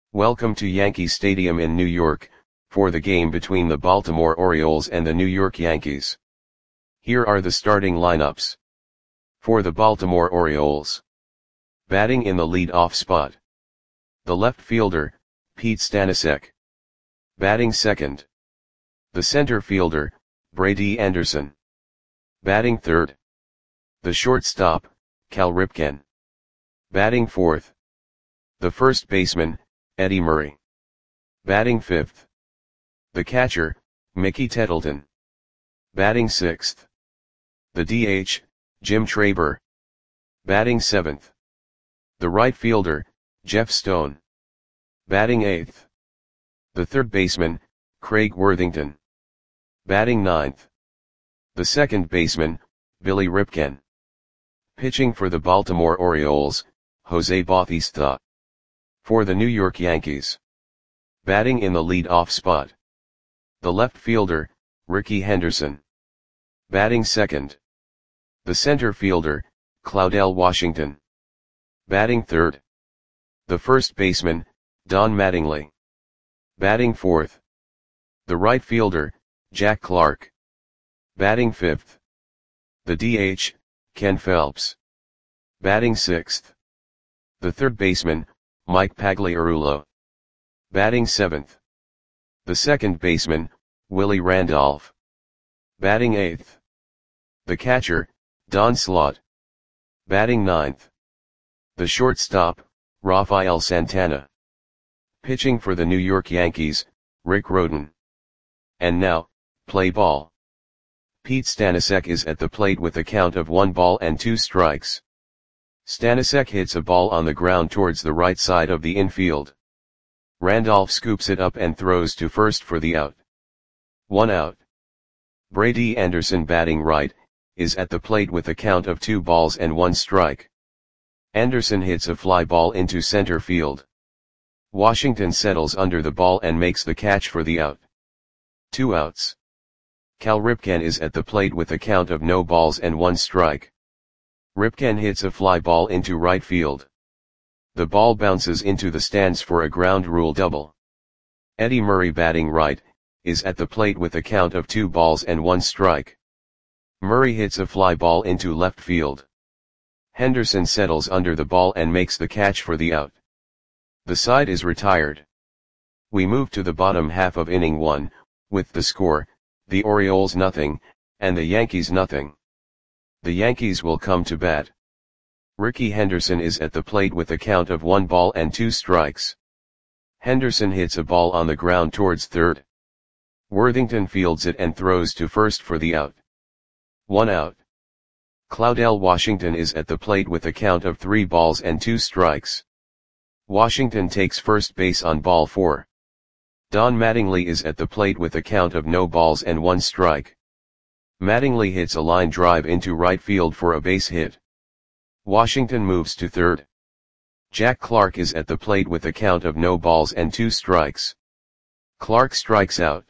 Welcome to Yankee Stadium in New York, for the game between the Baltimore Orioles and the New York Yankees. Here are the starting lineups. For the Baltimore Orioles. Batting in the lead-off spot. The left fielder, Pete Stanisic. Batting second. The center fielder, Brady Anderson. Batting third. The shortstop, Cal Ripken. Batting fourth. The first baseman, Eddie Murray. Batting fifth. The catcher, Mickey Tettleton. Batting sixth. The DH, Jim Traber. Batting seventh. The right fielder, Jeff Stone. Batting eighth. The third baseman, Craig Worthington. Batting ninth. The second baseman, Billy Ripken. Pitching for the Baltimore Orioles, Jose Bautista. For the New York Yankees. Batting in the lead-off spot. The left fielder, Rickey Henderson. Batting second. The center fielder, Claudell Washington. Batting third. The first baseman, Don Mattingly. Batting fourth. The right fielder, Jack Clark. Batting fifth. The DH, Ken Phelps. Batting sixth. The third baseman, Mike Pagliarulo. Batting seventh. The second baseman, Willie Randolph. Batting eighth. The catcher, Don Slaught. Batting ninth. The shortstop, Rafael Santana. Pitching for the New York Yankees, Rick Rhoden. And now, play ball. Pete Stanisic is at the plate with a count of 1-2 strikes. Stanisic hits a ball on the ground towards the right side of the infield. Randolph scoops it up and throws to first for the out. 1 out. Brady Anderson, batting right, is at the plate with a count of 2-1 strike. Anderson hits a fly ball into center field. Washington settles under the ball and makes the catch for the out. 2 outs. Cal Ripken is at the plate with a count of 0-1 strike. Ripken hits a fly ball into right field. The ball bounces into the stands for a ground rule double. Eddie Murray, batting right, is at the plate with a count of 2-1 strike. Murray hits a fly ball into left field. Henderson settles under the ball and makes the catch for the out. The side is retired. We move to the bottom half of inning 1, with the score, the Orioles 0, and the Yankees 0. The Yankees will come to bat. Rickey Henderson is at the plate with a count of 1-2 strikes. Henderson hits a ball on the ground towards third. Worthington fields it and throws to first for the out. 1 out. Claudell Washington is at the plate with a count of 3-2 strikes. Washington takes first base on ball 4. Don Mattingly is at the plate with a count of 0-1 strike. Mattingly hits a line drive into right field for a base hit. Washington moves to third. Jack Clark is at the plate with a count of 0-2 strikes. Clark strikes out.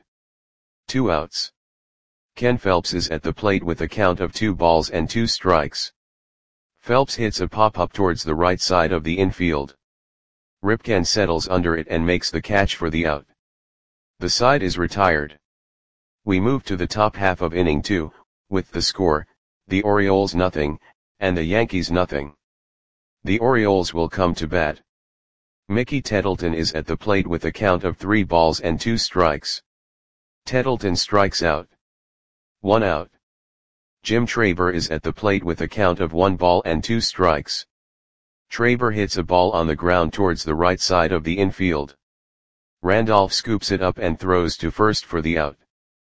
2 outs. Ken Phelps is at the plate with a count of 2-2 strikes. Phelps hits a pop-up towards the right side of the infield. Ripken settles under it and makes the catch for the out. The side is retired. We move to the top half of inning 2, with the score, the Orioles 0, and the Yankees 0. The Orioles will come to bat. Mickey Tettleton is at the plate with a count of 3-2 strikes. Tettleton strikes out. 1 out. Jim Traber is at the plate with a count of 1-2 strikes. Traber hits a ball on the ground towards the right side of the infield. Randolph scoops it up and throws to first for the out.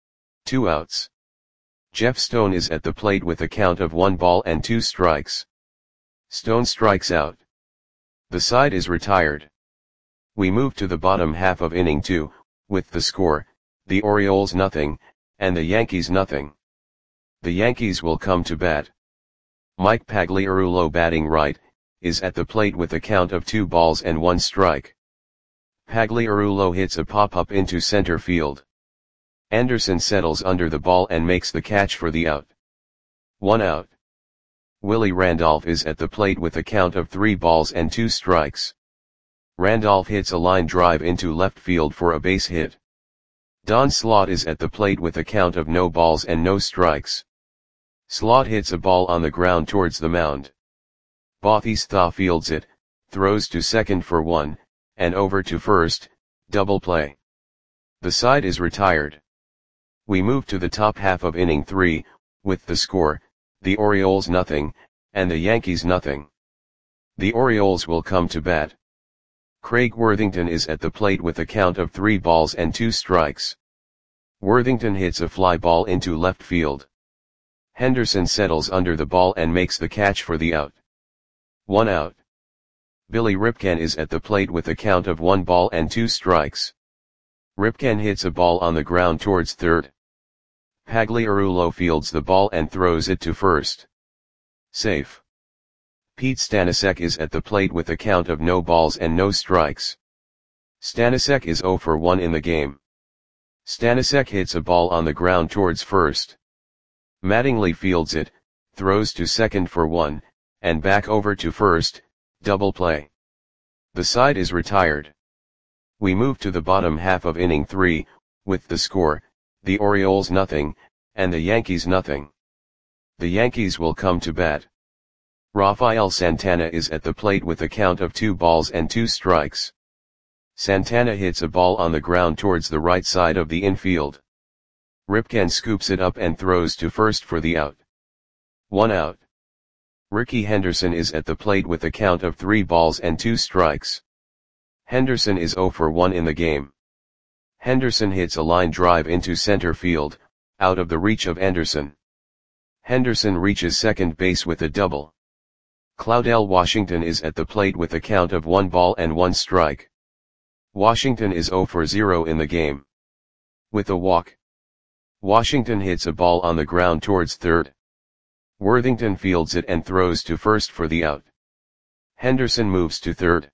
2 outs. Jeff Stone is at the plate with a count of 1-2 strikes. Stone strikes out. The side is retired. We move to the bottom half of inning 2, with the score, the Orioles 0, and the Yankees 0. The Yankees will come to bat. Mike Pagliarulo, batting right, is at the plate with a count of 2-1 strike. Pagliarulo hits a pop-up into center field. Anderson settles under the ball and makes the catch for the out. 1 out. Willie Randolph is at the plate with a count of 3-2 strikes. Randolph hits a line drive into left field for a base hit. Don Slaught is at the plate with a count of no balls and no strikes. Slaught hits a ball on the ground towards the mound. Bautista fields it, throws to second for one, and over to first, double play. The side is retired. We move to the top half of inning 3, with the score, the Orioles nothing, and the Yankees nothing. The Orioles will come to bat. Craig Worthington is at the plate with a count of 3 balls and 2 strikes. Worthington hits a fly ball into left field. Henderson settles under the ball and makes the catch for the out. 1 out. Billy Ripken is at the plate with a count of 1 ball and 2 strikes. Ripken hits a ball on the ground towards third. Pagliarulo fields the ball and throws it to first. Safe. Pete Stanisic is at the plate with a count of no balls and no strikes. Stanisic is 0 for 1 in the game. Stanisic hits a ball on the ground towards first. Mattingly fields it, throws to second for 1, and back over to first, double play. The side is retired. We move to the bottom half of inning 3, with the score, the Orioles nothing, and the Yankees nothing. The Yankees will come to bat. Rafael Santana is at the plate with a count of 2 balls and 2 strikes. Santana hits a ball on the ground towards the right side of the infield. Ripken scoops it up and throws to first for the out. 1 out. Ricky Henderson is at the plate with a count of 3 balls and 2 strikes. Henderson is 0 for 1 in the game. Henderson hits a line drive into center field, out of the reach of Anderson. Henderson reaches second base with a double. Claudell Washington is at the plate with a count of 1 ball and 1 strike. Washington is 0 for 0 in the game. With a walk. Washington hits a ball on the ground towards third. Worthington fields it and throws to first for the out. Henderson moves to third.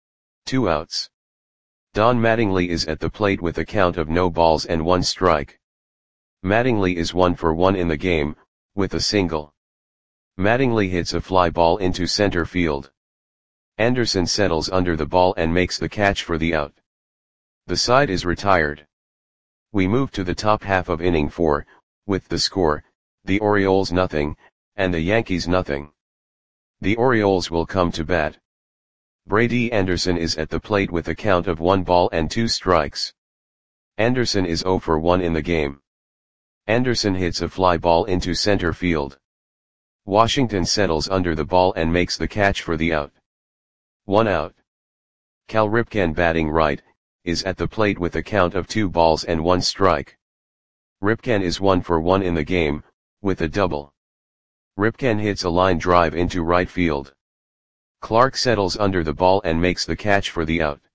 2 outs. Don Mattingly is at the plate with a count of no balls and 1 strike. Mattingly is 1 for 1 in the game, with a single. Mattingly hits a fly ball into center field. Anderson settles under the ball and makes the catch for the out. The side is retired. We move to the top half of inning 4, with the score, the Orioles nothing, and the Yankees nothing. The Orioles will come to bat. Brady Anderson is at the plate with a count of 1 ball and 2 strikes. Anderson is 0 for 1 in the game. Anderson hits a fly ball into center field. Washington settles under the ball and makes the catch for the out. 1 out. Cal Ripken, batting right, is at the plate with a count of 2 balls and 1 strike. Ripken is 1 for 1 in the game, with a double. Ripken hits a line drive into right field. Clark settles under the ball and makes the catch for the out.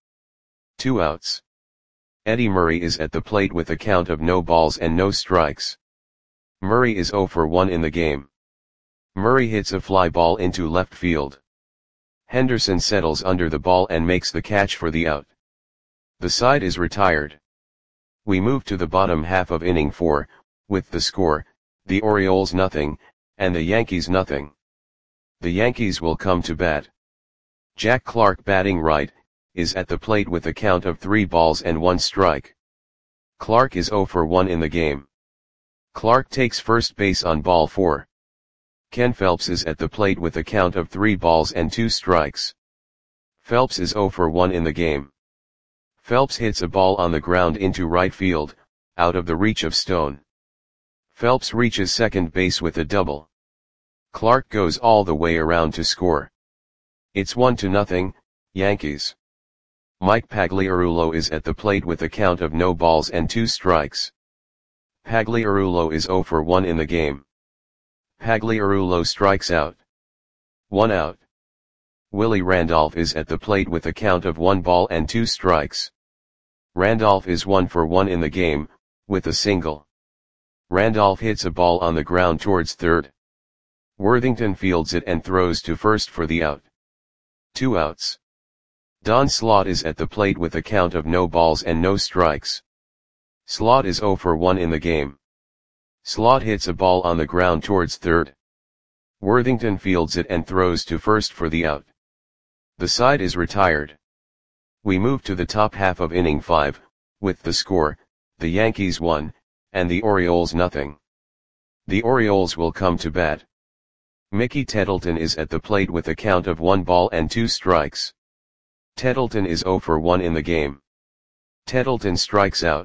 2 outs. Eddie Murray is at the plate with a count of no balls and no strikes. Murray is 0 for 1 in the game. Murray hits a fly ball into left field. Henderson settles under the ball and makes the catch for the out. The side is retired. We move to the bottom half of inning 4, with the score, the Orioles nothing, and the Yankees nothing. The Yankees will come to bat. Jack Clark, batting right, is at the plate with a count of 3 balls and 1 strike. Clark is 0 for 1 in the game. Clark takes first base on ball 4. Ken Phelps is at the plate with a count of 3 balls and 2 strikes. Phelps is 0 for 1 in the game. Phelps hits a ball on the ground into right field, out of the reach of Stone. Phelps reaches second base with a double. Clark goes all the way around to score. It's 1-0, Yankees. Mike Pagliarulo is at the plate with a count of no balls and 2 strikes. Pagliarulo is 0 for 1 in the game. Pagliarulo strikes out. 1 out. Willie Randolph is at the plate with a count of 1 ball and 2 strikes. Randolph is 1 for 1 in the game, with a single. Randolph hits a ball on the ground towards third. Worthington fields it and throws to first for the out. 2 outs. Don Slaught is at the plate with a count of no balls and no strikes. Slaught is 0 for 1 in the game. Slaught hits a ball on the ground towards third. Worthington fields it and throws to first for the out. The side is retired. We move to the top half of inning 5, with the score, the Yankees 1, and the Orioles nothing. The Orioles will come to bat. Mickey Tettleton is at the plate with a count of 1 ball and 2 strikes. Tettleton is 0 for 1 in the game. Tettleton strikes out.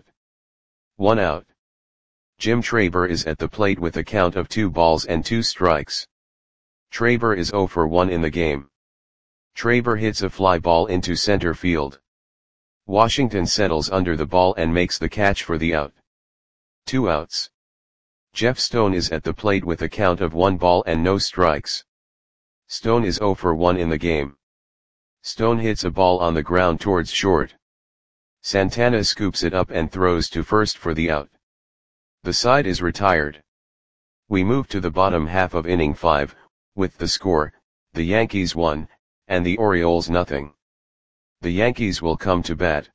1 out. Jim Traber is at the plate with a count of 2 balls and 2 strikes. Traber is 0 for 1 in the game. Traber hits a fly ball into center field. Washington settles under the ball and makes the catch for the out. 2 outs. Jeff Stone is at the plate with a count of 1 ball and no strikes. Stone is 0 for 1 in the game. Stone hits a ball on the ground towards short. Santana scoops it up and throws to first for the out. The side is retired. We move to the bottom half of inning 5, with the score, the Yankees 1, and the Orioles nothing. The Yankees will come to bat.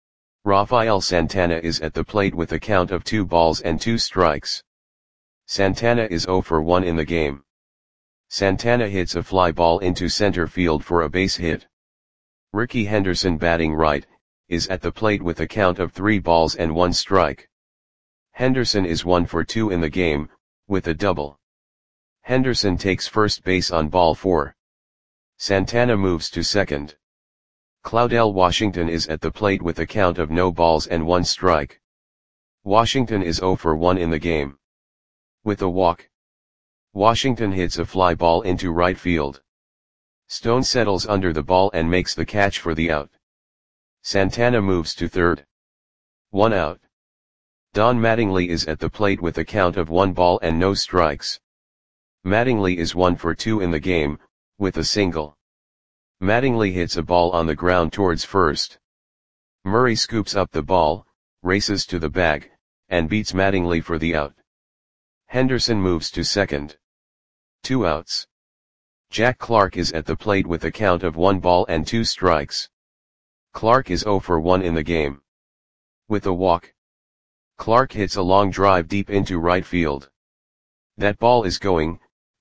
Rafael Santana is at the plate with a count of 2 balls and 2 strikes. Santana is 0 for 1 in the game. Santana hits a fly ball into center field for a base hit. Ricky Henderson, batting right, is at the plate with a count of 3 balls and 1 strike. Henderson is 1 for 2 in the game, with a double. Henderson takes first base on ball 4. Santana moves to second. Claudel Washington is at the plate with a count of no balls and 1 strike. Washington is 0 for 1 in the game. With a walk, Washington hits a fly ball into right field. Stone settles under the ball and makes the catch for the out. Santana moves to third. 1 out. Don Mattingly is at the plate with a count of 1 ball and no strikes. Mattingly is 1 for 2 in the game, with a single. Mattingly hits a ball on the ground towards first. Murray scoops up the ball, races to the bag, and beats Mattingly for the out. Henderson moves to second. 2 outs. Jack Clark is at the plate with a count of 1 ball and 2 strikes. Clark is 0 for 1 in the game. With a walk, Clark hits a long drive deep into right field. That ball is gone.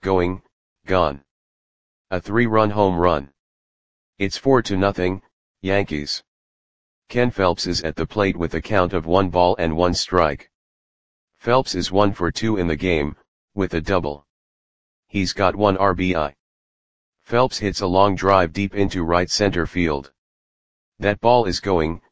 A 3-run home run. It's 4-0, Yankees. Ken Phelps is at the plate with a count of 1 ball and 1 strike. Phelps is 1 for 2 in the game, with a double. He's got 1 RBI. Phelps hits a long drive deep into right center field. That ball is gone.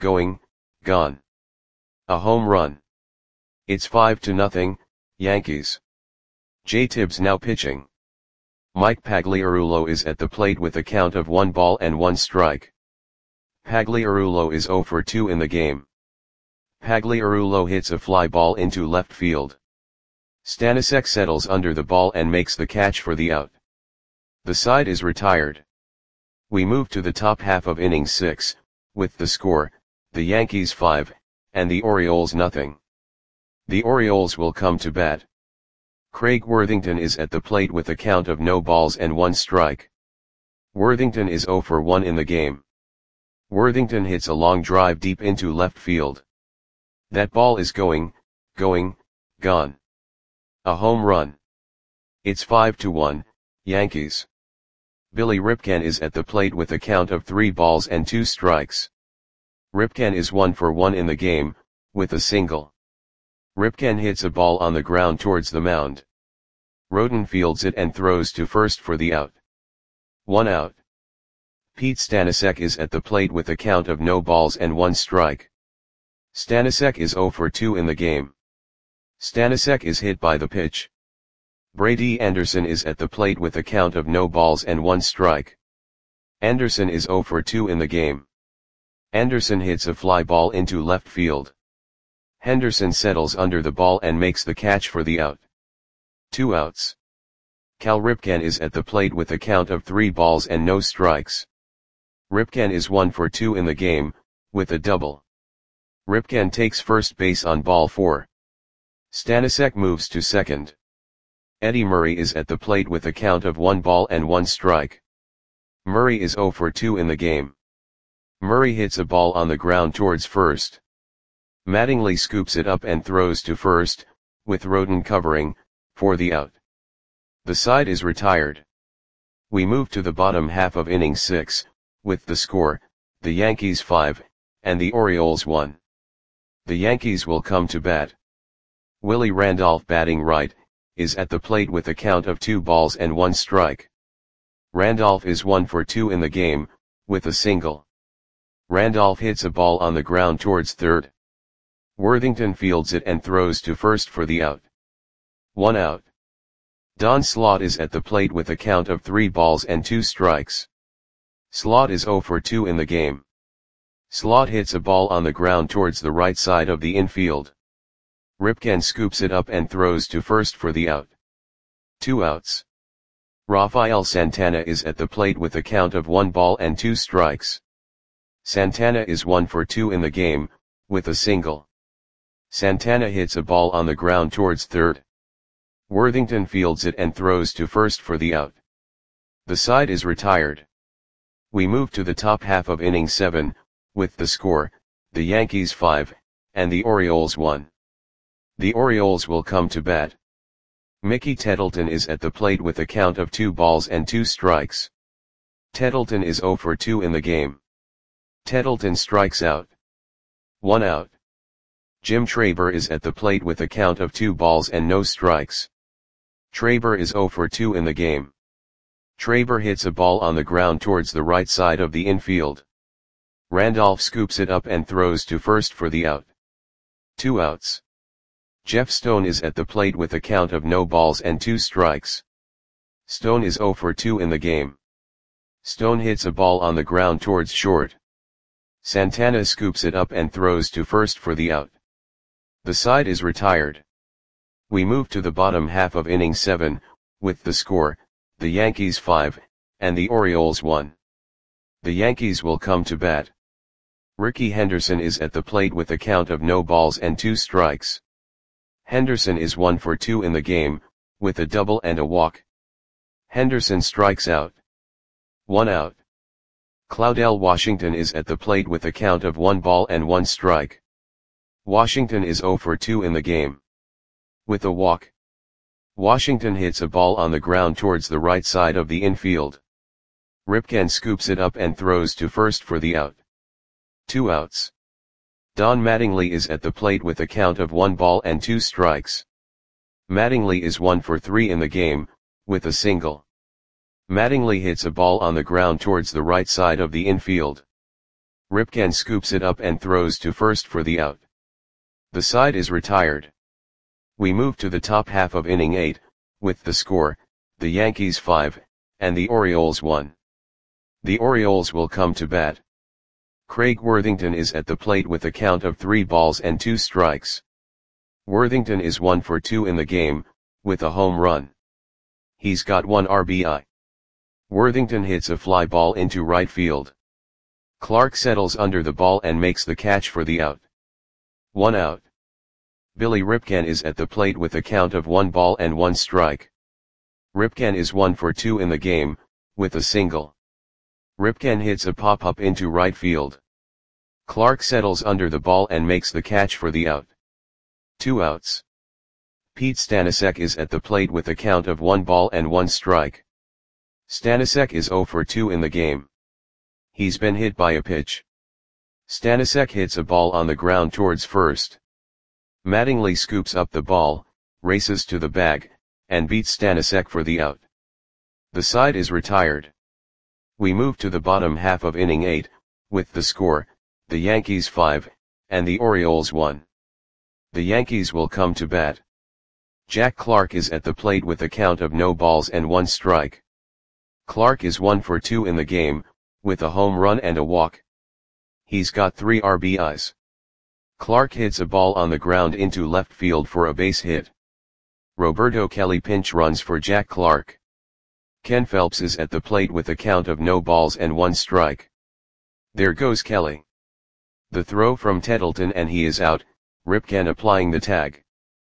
A home run. It's 5-0, Yankees. Jay Tibbs now pitching. Mike Pagliarulo is at the plate with a count of 1 ball and 1 strike. Pagliarulo is 0 for 2 in the game. Pagliarulo hits a fly ball into left field. Stanisic settles under the ball and makes the catch for the out. The side is retired. We move to the top half of inning 6, with the score, the Yankees 5, and the Orioles nothing. The Orioles will come to bat. Craig Worthington is at the plate with a count of no balls and 1 strike. Worthington is 0 for 1 in the game. Worthington hits a long drive deep into left field. That ball is gone. A home run. It's 5-1, Yankees. Billy Ripken is at the plate with a count of 3 balls and 2 strikes. Ripken is 1 for 1 in the game, with a single. Ripken hits a ball on the ground towards the mound. Roden fields it and throws to first for the out. 1 out. Pete Stanisic is at the plate with a count of no balls and 1 strike. Stanisic is 0 for 2 in the game. Stanisic is hit by the pitch. Brady Anderson is at the plate with a count of no balls and 1 strike. Anderson is 0 for 2 in the game. Anderson hits a fly ball into left field. Henderson settles under the ball and makes the catch for the out. 2 outs. Cal Ripken is at the plate with a count of 3 balls and no strikes. Ripken is 1 for 2 in the game, with a double. Ripken takes first base on ball 4. Stanisic moves to second. Eddie Murray is at the plate with a count of 1 ball and 1 strike. Murray is 0 for 2 in the game. Murray hits a ball on the ground towards first. Mattingly scoops it up and throws to first, with Roden covering, for the out. The side is retired. We move to the bottom half of inning 6, with the score, the Yankees 5, and the Orioles 1. The Yankees will come to bat. Willie Randolph, batting right, is at the plate with a count of 2 balls and 1 strike. Randolph is 1 for 2 in the game, with a single. Randolph hits a ball on the ground towards third. Worthington fields it and throws to first for the out. 1 out. Don Slaught is at the plate with a count of 3 balls and 2 strikes. Slaught is 0 for 2 in the game. Slaught hits a ball on the ground towards the right side of the infield. Ripken scoops it up and throws to first for the out. 2 outs. Rafael Santana is at the plate with a count of 1 ball and 2 strikes. Santana is 1 for 2 in the game, with a single. Santana hits a ball on the ground towards third. Worthington fields it and throws to first for the out. The side is retired. We move to the top half of inning 7, with the score, the Yankees 5, and the Orioles 1. The Orioles will come to bat. Mickey Tettleton is at the plate with a count of 2 balls and 2 strikes. Tettleton is 0 for 2 in the game. Tettleton strikes out. 1 out. Jim Traber is at the plate with a count of 2 balls and no strikes. Traber is 0 for 2 in the game. Traber hits a ball on the ground towards the right side of the infield. Randolph scoops it up and throws to first for the out. 2 outs. Jeff Stone is at the plate with a count of no balls and 2 strikes. Stone is 0 for 2 in the game. Stone hits a ball on the ground towards short. Santana scoops it up and throws to first for the out. The side is retired. We move to the bottom half of inning 7, with the score, the Yankees 5, and the Orioles 1. The Yankees will come to bat. Rickey Henderson is at the plate with a count of no balls and 2 strikes. Henderson is 1 for 2 in the game, with a double and a walk. Henderson strikes out. 1 out. Claudell Washington is at the plate with a count of 1 ball and 1 strike. Washington is 0 for 2 in the game. With a walk. Washington hits a ball on the ground towards the right side of the infield. Ripken scoops it up and throws to first for the out. 2 outs. Don Mattingly is at the plate with a count of 1 ball and 2 strikes. Mattingly is 1 for 3 in the game, with a single. Mattingly hits a ball on the ground towards the right side of the infield. Ripken scoops it up and throws to first for the out. The side is retired. We move to the top half of inning 8, with the score, the Yankees 5, and the Orioles 1. The Orioles will come to bat. Craig Worthington is at the plate with a count of 3 balls and 2 strikes. Worthington is 1 for 2 in the game, with a home run. He's got 1 RBI. Worthington hits a fly ball into right field. Clark settles under the ball and makes the catch for the out. 1 out. Billy Ripken is at the plate with a count of 1 ball and 1 strike. Ripken is 1 for 2 in the game, with a single. Ripken hits a pop-up into right field. Clark settles under the ball and makes the catch for the out. 2 outs. Pete Stanisiak is at the plate with a count of 1 ball and 1 strike. Stanisiak is 0 for 2 in the game. He's been hit by a pitch. Stanisiak hits a ball on the ground towards first. Mattingly scoops up the ball, races to the bag, and beats Stanisiak for the out. The side is retired. We move to the bottom half of inning 8, with the score, the Yankees 5, and the Orioles 1. The Yankees will come to bat. Jack Clark is at the plate with a count of no balls and 1 strike. Clark is 1 for 2 in the game, with a home run and a walk. He's got 3 RBIs. Clark hits a ball on the ground into left field for a base hit. Roberto Kelly pinch runs for Jack Clark. Ken Phelps is at the plate with a count of no balls and 1 strike. There goes Kelly. The throw from Tettleton and he is out, Ripken applying the tag.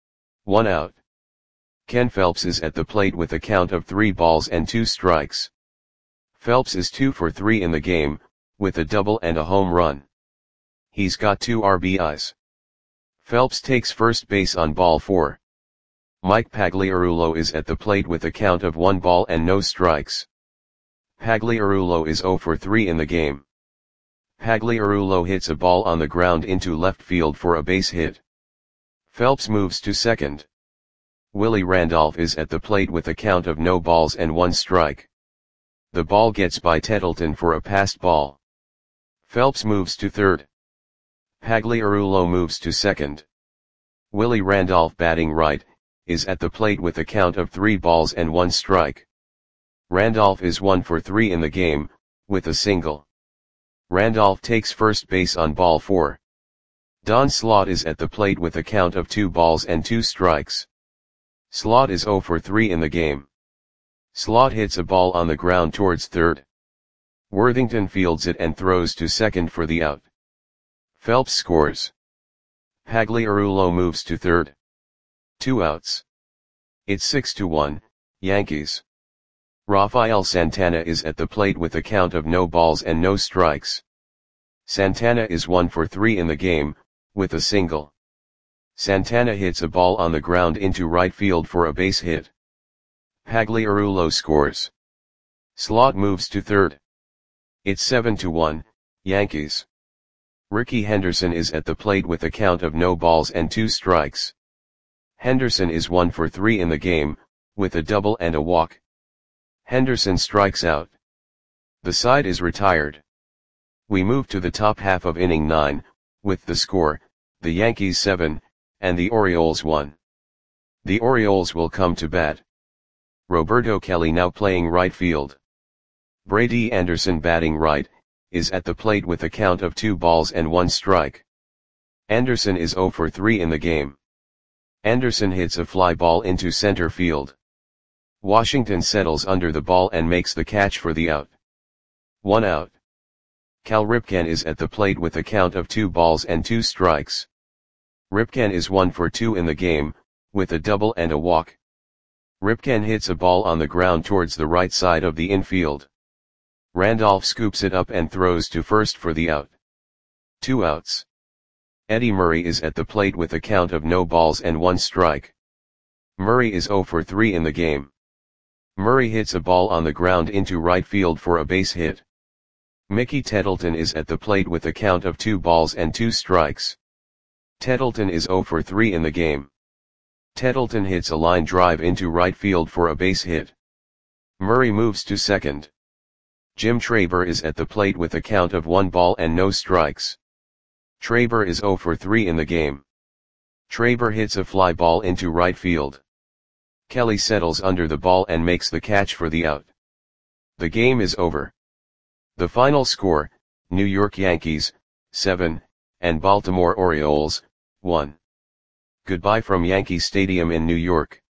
1 out. Ken Phelps is at the plate with a count of 3 balls and 2 strikes. Phelps is 2 for 3 in the game, with a double and a home run. He's got 2 RBIs. Phelps takes first base on ball 4. Mike Pagliarulo is at the plate with a count of 1 ball and no strikes. Pagliarulo is 0 for 3 in the game. Pagliarulo hits a ball on the ground into left field for a base hit. Phelps moves to second. Willie Randolph is at the plate with a count of no balls and one strike. The ball gets by Tettleton for a passed ball. Phelps moves to third. Pagliarulo moves to second. Willie Randolph, batting right, is at the plate with a count of 3 balls and 1 strike. Randolph is 1 for 3 in the game, with a single. Randolph takes first base on ball 4. Don Slaught is at the plate with a count of 2 balls and 2 strikes. Slaught is 0 for 3 in the game. Slaught hits a ball on the ground towards third. Worthington fields it and throws to second for the out. Phelps scores. Pagliarulo moves to third. 2 outs. It's 6-1, Yankees. Rafael Santana is at the plate with a count of no balls and no strikes. Santana is 1 for 3 in the game, with a single. Santana hits a ball on the ground into right field for a base hit. Pagliarulo scores. Slaught moves to third. It's 7-1, Yankees. Rickey Henderson is at the plate with a count of no balls and 2 strikes. Henderson is 1 for 3 in the game, with a double and a walk. Henderson strikes out. The side is retired. We move to the top half of inning 9, with the score, the Yankees 7, and the Orioles 1. The Orioles will come to bat. Roberto Kelly now playing right field. Brady Anderson, batting right, is at the plate with a count of 2 balls and 1 strike. Anderson is 0 for 3 in the game. Anderson hits a fly ball into center field. Washington settles under the ball and makes the catch for the out. 1 out. Cal Ripken is at the plate with a count of 2 balls and 2 strikes. Ripken is 1 for 2 in the game, with a double and a walk. Ripken hits a ball on the ground towards the right side of the infield. Randolph scoops it up and throws to first for the out. 2 outs. Eddie Murray is at the plate with a count of no balls and 1 strike. Murray is 0 for 3 in the game. Murray hits a ball on the ground into right field for a base hit. Mickey Tettleton is at the plate with a count of 2 balls and 2 strikes. Tettleton is 0 for 3 in the game. Tettleton hits a line drive into right field for a base hit. Murray moves to second. Jim Traber is at the plate with a count of 1 ball and no strikes. Traber is 0 for 3 in the game. Traber hits a fly ball into right field. Kelly settles under the ball and makes the catch for the out. The game is over. The final score, New York Yankees, 7, and Baltimore Orioles, 1. Goodbye from Yankee Stadium in New York.